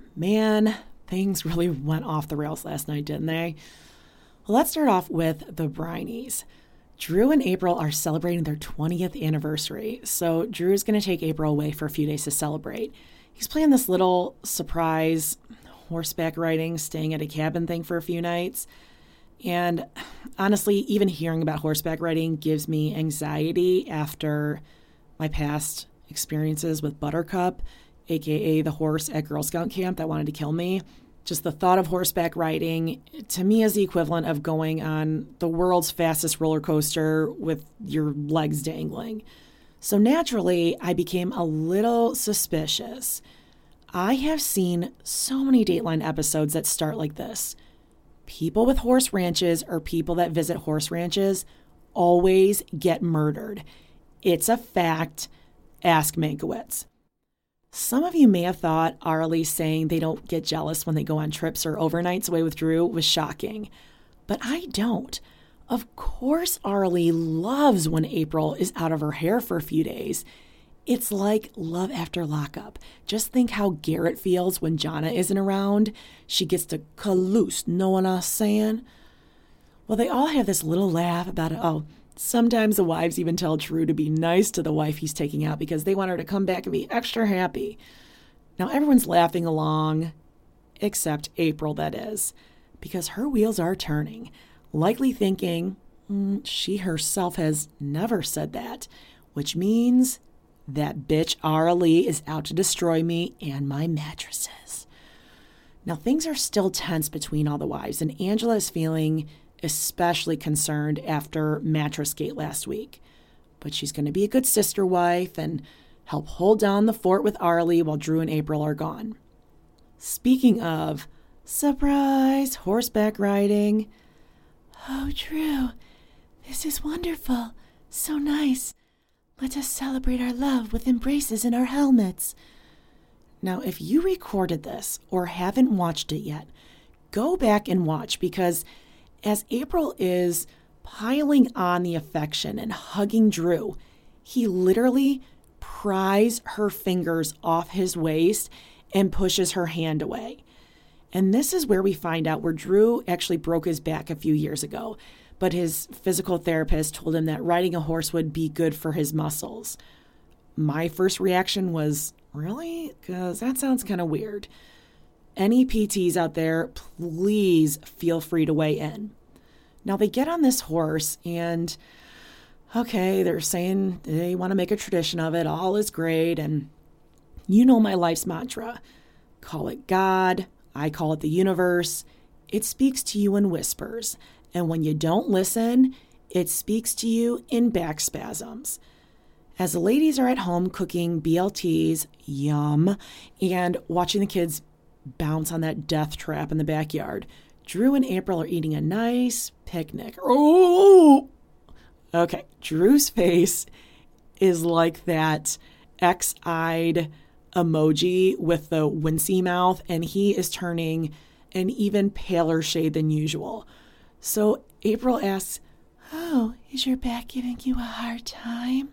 Man, things really went off the rails last night, didn't they? Well, let's start off with the Brynies. Drew and April are celebrating their twentieth anniversary, so Drew is going to take April away for a few days to celebrate. He's planning this little surprise horseback riding, staying at a cabin thing for a few nights. And honestly, even hearing about horseback riding gives me anxiety after my past experiences with Buttercup, aka the horse at Girl Scout camp that wanted to kill me. Just the thought of horseback riding, to me, is the equivalent of going on the world's fastest roller coaster with your legs dangling. So naturally, I became a little suspicious. I have seen so many Dateline episodes that start like this. People with horse ranches or people that visit horse ranches always get murdered. It's a fact. Ask Mankiewicz. Some of you may have thought Arlie saying they don't get jealous when they go on trips or overnights away with Drew was shocking, but I don't. Of course Arlie loves when April is out of her hair for a few days. It's like love after lockup. Just think how Garrett feels when Jonna isn't around. She gets to collude, know what I'm saying? Well, they all have this little laugh about it. Oh, sometimes the wives even tell Drew to be nice to the wife he's taking out because they want her to come back and be extra happy. Now, everyone's laughing along, except April, that is, because her wheels are turning, likely thinking mm, she herself has never said that, which means that bitch Arlie is out to destroy me and my mattresses. Now, things are still tense between all the wives, and Angela is feeling especially concerned after Mattress Gate last week. But she's going to be a good sister wife and help hold down the fort with Arlie while Drew and April are gone. Speaking of surprise horseback riding. Oh, Drew, this is wonderful. So nice. Let us celebrate our love with embraces in our helmets. Now, if you recorded this or haven't watched it yet, go back and watch, because as April is piling on the affection and hugging Drew, he literally pries her fingers off his waist and pushes her hand away. And this is where we find out where Drew actually broke his back a few years ago, but his physical therapist told him that riding a horse would be good for his muscles. My first reaction was, really? Because that sounds kind of weird. Any P Ts out there, please feel free to weigh in. Now they get on this horse and, okay, they're saying they want to make a tradition of it. All is great. And you know my life's mantra. Call it God. I call it the universe. It speaks to you in whispers. And when you don't listen, it speaks to you in back spasms. As the ladies are at home cooking B L Ts, yum, and watching the kids bounce on that death trap in the backyard, Drew and April are eating a nice picnic. Oh! Okay, Drew's face is like that X-eyed emoji with the wincy mouth, and he is turning an even paler shade than usual. So April asks, oh, is your back giving you a hard time?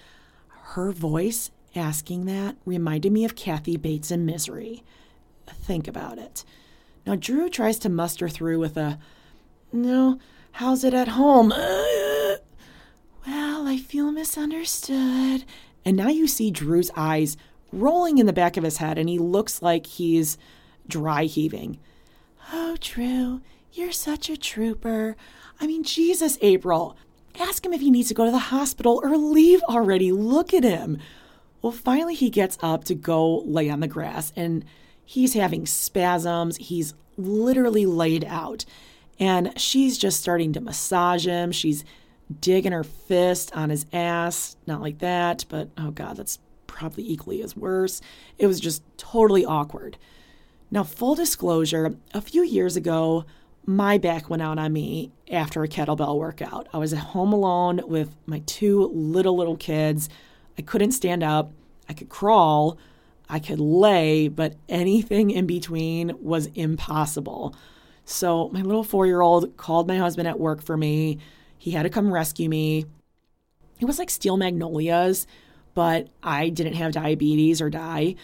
Her voice asking that reminded me of Kathy Bates in Misery. Think about it. Now Drew tries to muster through with a, no, how's it at home? Uh, well, I feel misunderstood. And now you see Drew's eyes rolling in the back of his head, and he looks like he's dry heaving. Oh, Drew, you're such a trooper. I mean, Jesus, April. Ask him if he needs to go to the hospital or leave already. Look at him. Well, finally he gets up to go lay on the grass, and he's having spasms. He's literally laid out. And she's just starting to massage him. She's digging her fist on his ass. Not like that, but oh God, that's probably equally as worse. It was just totally awkward. Now, full disclosure, a few years ago, my back went out on me after a kettlebell workout. I was at home alone with my two little, little kids. I couldn't stand up. I could crawl. I could lay, but anything in between was impossible. So my little four-year-old called my husband at work for me. He had to come rescue me. It was like Steel Magnolias, but I didn't have diabetes or die.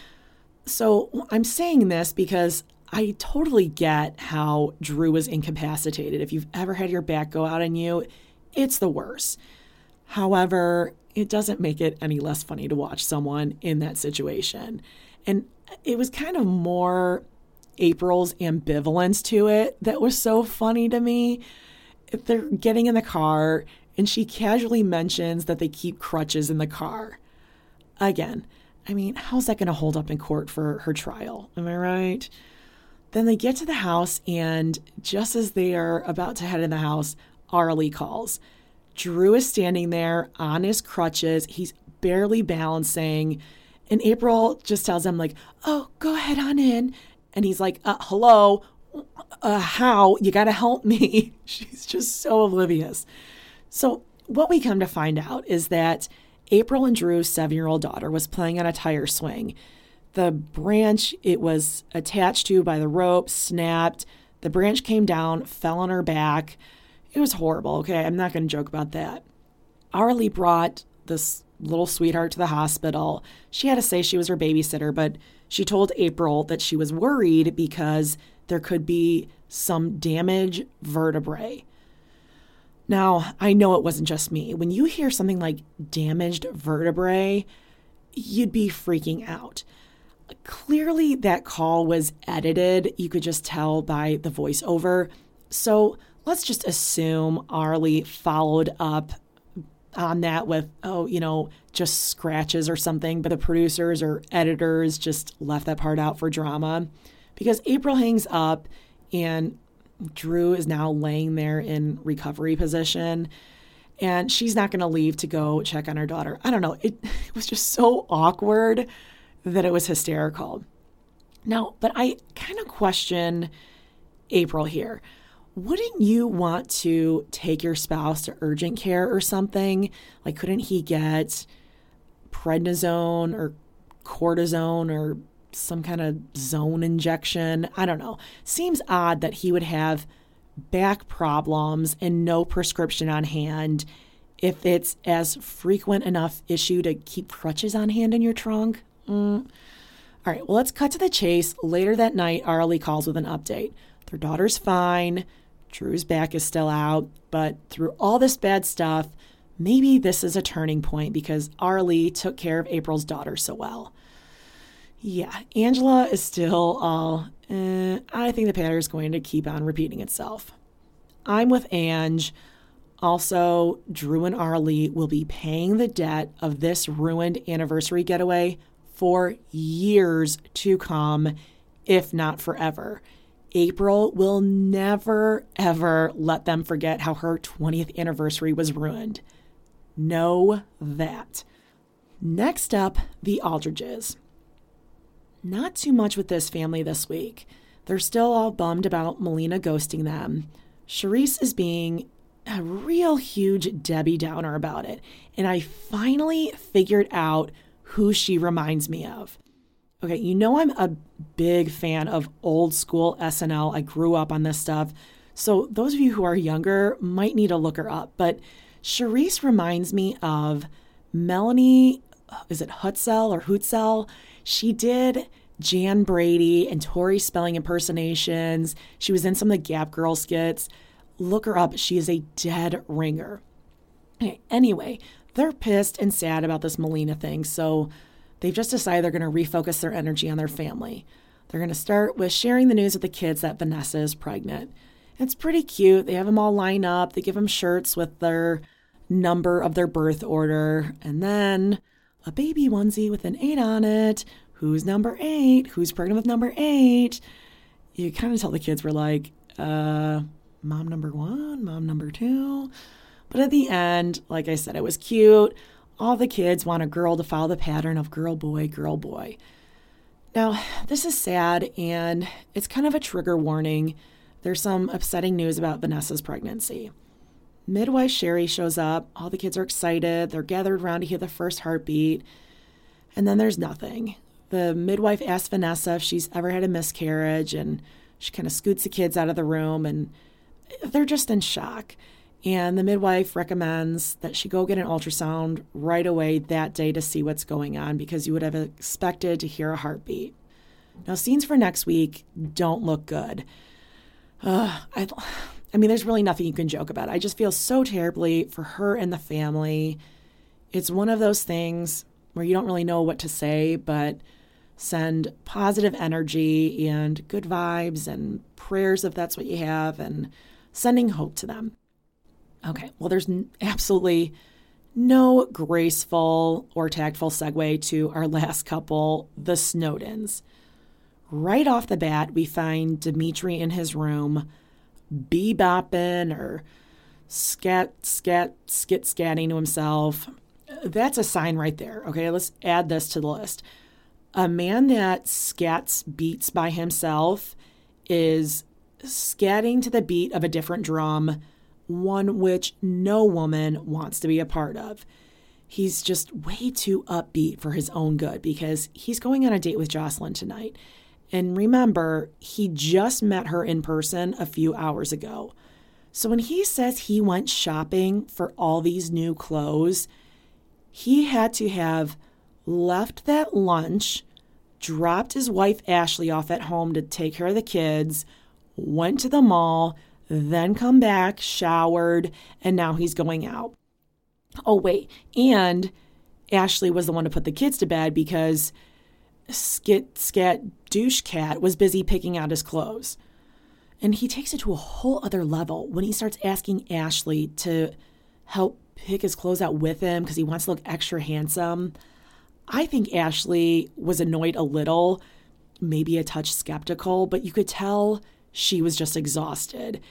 So I'm saying this because I totally get how Drew was incapacitated. If you've ever had your back go out on you, it's the worst. However, it doesn't make it any less funny to watch someone in that situation. And it was kind of more April's ambivalence to it that was so funny to me. They're getting in the car, and she casually mentions that they keep crutches in the car. Again, I mean, how's that going to hold up in court for her trial? Am I right? Then they get to the house, and just as they are about to head in the house, Arlie calls. Drew is standing there on his crutches. He's barely balancing. And April just tells him, like, oh, go ahead on in. And he's like, uh, hello, uh, how? You got to help me. She's just so oblivious. So what we come to find out is that April and Drew's seven-year-old daughter was playing on a tire swing. The branch it was attached to by the rope snapped. The branch came down, fell on her back. It was horrible, okay? I'm not going to joke about that. Arlie brought this little sweetheart to the hospital. She had to say she was her babysitter, but she told April that she was worried because there could be some damaged vertebrae. Now, I know it wasn't just me. When you hear something like damaged vertebrae, you'd be freaking out. Clearly, that call was edited. You could just tell by the voiceover. So let's just assume Arlie followed up on that with, oh, you know, just scratches or something. But the producers or editors just left that part out for drama. Because April hangs up and Drew is now laying there in recovery position. and she's not going to leave to go check on her daughter. I don't know. It, it was just so awkward that it was hysterical. Now, but I kind of question April here. Wouldn't you want to take your spouse to urgent care or something? Like, couldn't he get prednisone or cortisone or some kind of zone injection? I don't know. Seems odd that he would have back problems and no prescription on hand if it's as frequent enough issue to keep crutches on hand in your trunk. Mm. All right, well, let's cut to the chase. Later that night, Arlie calls with an update. Their daughter's fine. Drew's back is still out. But through all this bad stuff, maybe this is a turning point because Arlie took care of April's daughter so well. Yeah, Angela is still all, eh, I think the pattern is going to keep on repeating itself. I'm with Ange. Also, Drew and Arlie will be paying the debt of this ruined anniversary getaway for years to come, if not forever. April will never, ever let them forget how her twentieth anniversary was ruined. Know that. Next up, the Aldridges. Not too much with this family this week. They're still all bummed about Melina ghosting them. Charisse is being a real huge Debbie Downer about it, and I finally figured out who she reminds me of. Okay, you know I'm a big fan of old school S N L. I grew up on this stuff, so those of you who are younger might need to look her up, but Charisse reminds me of Melanie, is it Hutzel or Hutzel? She did Jan Brady and Tori Spelling impersonations. She was in some of the Gap Girl skits. Look her up. She is a dead ringer. Okay, anyway, they're pissed and sad about this Melina thing, so they've just decided they're going to refocus their energy on their family. They're going to start with sharing the news with the kids that Vanessa is pregnant. It's pretty cute. They have them all line up. They give them shirts with their number of their birth order, and then a baby onesie with an eight on it. Who's number eight? Who's pregnant with number eight? You kind of tell the kids were like, uh, mom number one, mom number two. But at the end, like I said, it was cute. All the kids want a girl to follow the pattern of girl, boy, girl, boy. Now, this is sad, and it's kind of a trigger warning. There's some upsetting news about Vanessa's pregnancy. Midwife Sherry shows up. All the kids are excited. They're gathered around to hear the first heartbeat. And then there's nothing. The midwife asks Vanessa if she's ever had a miscarriage, and she kind of scoots the kids out of the room, and they're just in shock. And the midwife recommends that she go get an ultrasound right away that day to see what's going on, because you would have expected to hear a heartbeat. Now, scenes for next week don't look good. Uh, I, I mean, there's really nothing you can joke about. I just feel so terribly for her and the family. It's one of those things where you don't really know what to say, but send positive energy and good vibes and prayers if that's what you have, and sending hope to them. Okay, well, there's absolutely no graceful or tactful segue to our last couple, the Snowdens. Right off the bat, we find Dimitri in his room, bebopping or scat, scat, skit, scatting to himself. That's a sign right there. Okay, let's add this to the list. A man that scats beats by himself is scatting to the beat of a different drum, one which no woman wants to be a part of. He's just way too upbeat for his own good because he's going on a date with Jocelyn tonight. And remember, he just met her in person a few hours ago. So when he says he went shopping for all these new clothes, he had to have left that lunch, dropped his wife Ashley off at home to take care of the kids, went to the mall, then come back, showered, and now he's going out. Oh, wait, and Ashley was the one to put the kids to bed because Skit Scat Douche Cat was busy picking out his clothes. And he takes it to a whole other level when he starts asking Ashley to help pick his clothes out with him because he wants to look extra handsome. I think Ashley was annoyed a little, maybe a touch skeptical, but you could tell she was just exhausted.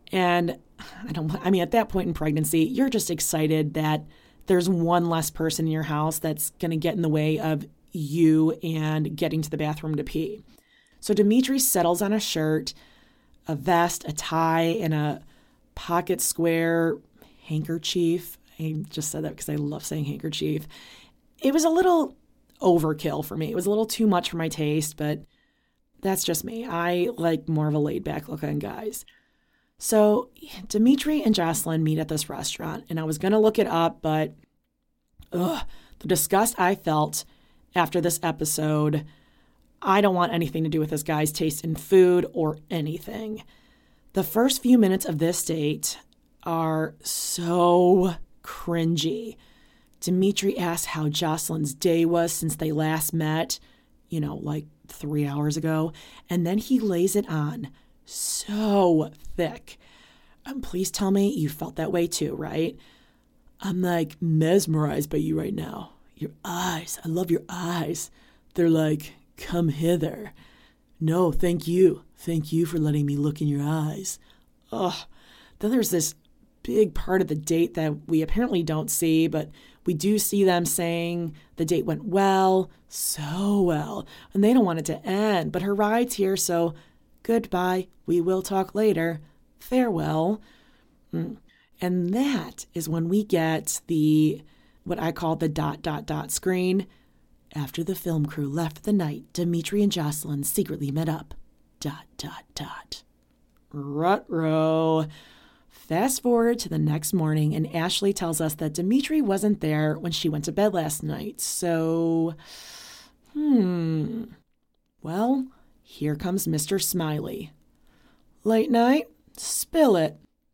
And I don't, I mean, at that point in pregnancy, you're just excited that there's one less person in your house that's going to get in the way of you and getting to the bathroom to pee. So Dimitri settles on a shirt, a vest, a tie, and a pocket square handkerchief. I just said that because I love saying handkerchief. It was a little overkill for me. It was a little too much for my taste, but that's just me. I like more of a laid-back look on guys. So Dimitri and Jocelyn meet at this restaurant, and I was going to look it up, but ugh, the disgust I felt after this episode, I don't want anything to do with this guy's taste in food or anything. The first few minutes of this date are so cringy. Dimitri asks how Jocelyn's day was since they last met, you know, like three hours ago, and then he lays it on so thick. Um, please tell me you felt that way too, right? I'm like mesmerized by you right now. Your eyes, I love your eyes. They're like, come hither. No, thank you. Thank you for letting me look in your eyes. Ugh. Then there's this big part of the date that we apparently don't see, but we do see them saying the date went well, so well, and they don't want it to end. But her ride's here, so goodbye. We will talk later. Farewell. Mm. And that is when we get the, what I call the dot, dot, dot screen. After the film crew left the night, Dimitri and Jocelyn secretly met up. Dot, dot, dot. Ruh-roh. Fast forward to the next morning, and Ashley tells us that Dimitri wasn't there when she went to bed last night. So, hmm. Well, here comes Mister Smiley. Late night? Spill it.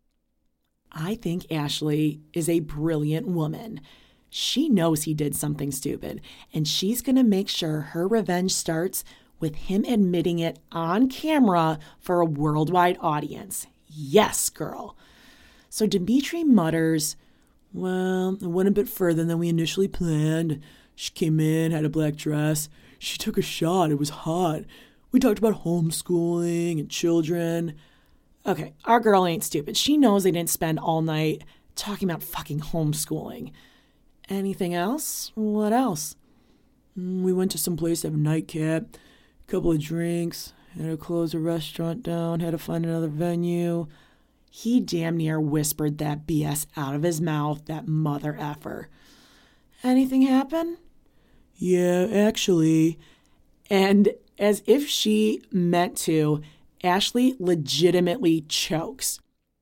I think Ashley is a brilliant woman. She knows he did something stupid, and she's going to make sure her revenge starts with him admitting it on camera for a worldwide audience. Yes, girl. So Dimitri mutters, well, it went a bit further than we initially planned. She came in, had a black dress. She took a shot. It was hot. We talked about homeschooling and children. Okay, our girl ain't stupid. She knows they didn't spend all night talking about fucking homeschooling. Anything else? What else? We went to some place to have a nightcap, a couple of drinks, had to close the restaurant down, had to find another venue. He damn near whispered that B S out of his mouth, that mother effer. Anything happen? Yeah, actually. And as if she meant to, Ashley legitimately chokes.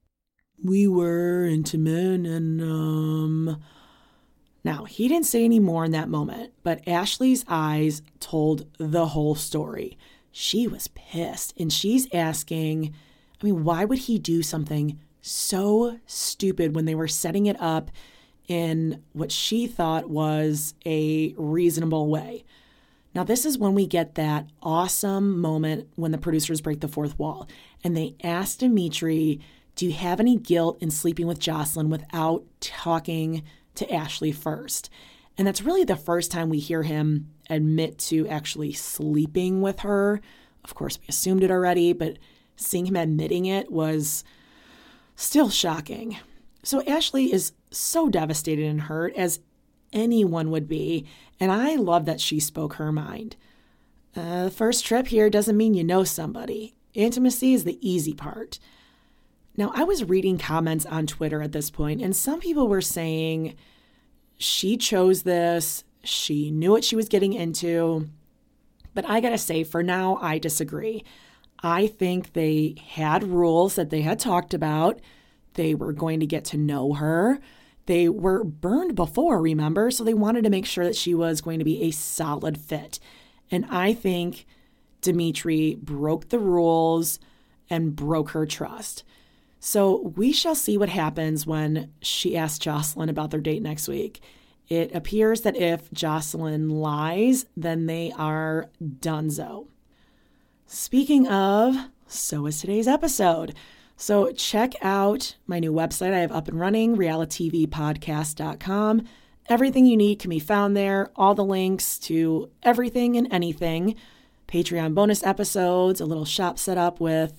We were intimate and, um... Now, he didn't say any more in that moment, but Ashley's eyes told the whole story. She was pissed, and she's asking, I mean, why would he do something so stupid when they were setting it up in what she thought was a reasonable way? Now, this is when we get that awesome moment when the producers break the fourth wall, and they ask Dimitri, do you have any guilt in sleeping with Jocelyn without talking to Ashley first? And that's really the first time we hear him admit to actually sleeping with her. Of course, we assumed it already, but seeing him admitting it was still shocking. So Ashley is so devastated and hurt, as anyone would be, and I love that she spoke her mind. Uh, the first trip here doesn't mean you know somebody. Intimacy is the easy part. Now, I was reading comments on Twitter at this point, and some people were saying she chose this, she knew what she was getting into. But I gotta say, for now, I disagree. I think they had rules that they had talked about. They were going to get to know her. They were burned before, remember? So they wanted to make sure that she was going to be a solid fit. And I think Dimitri broke the rules and broke her trust. So we shall see what happens when she asks Jocelyn about their date next week. It appears that if Jocelyn lies, then they are donezo. Speaking of, so is today's episode. So check out my new website I have up and running, reality t v podcast dot com. Everything you need can be found there. All the links to everything and anything. Patreon bonus episodes, a little shop set up with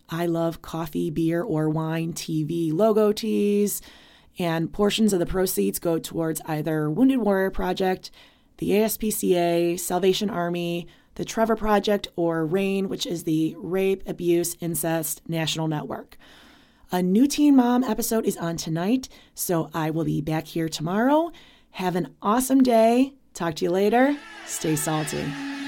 I Love Coffee, Beer, or Wine T V logo tees, and portions of the proceeds go towards either Wounded Warrior Project, the A S P C A, Salvation Army, the Trevor Project, or RAIN, which is the Rape, Abuse, Incest National Network. A new Teen Mom episode is on tonight, so I will be back here tomorrow. Have an awesome day. Talk to you later. Stay salty.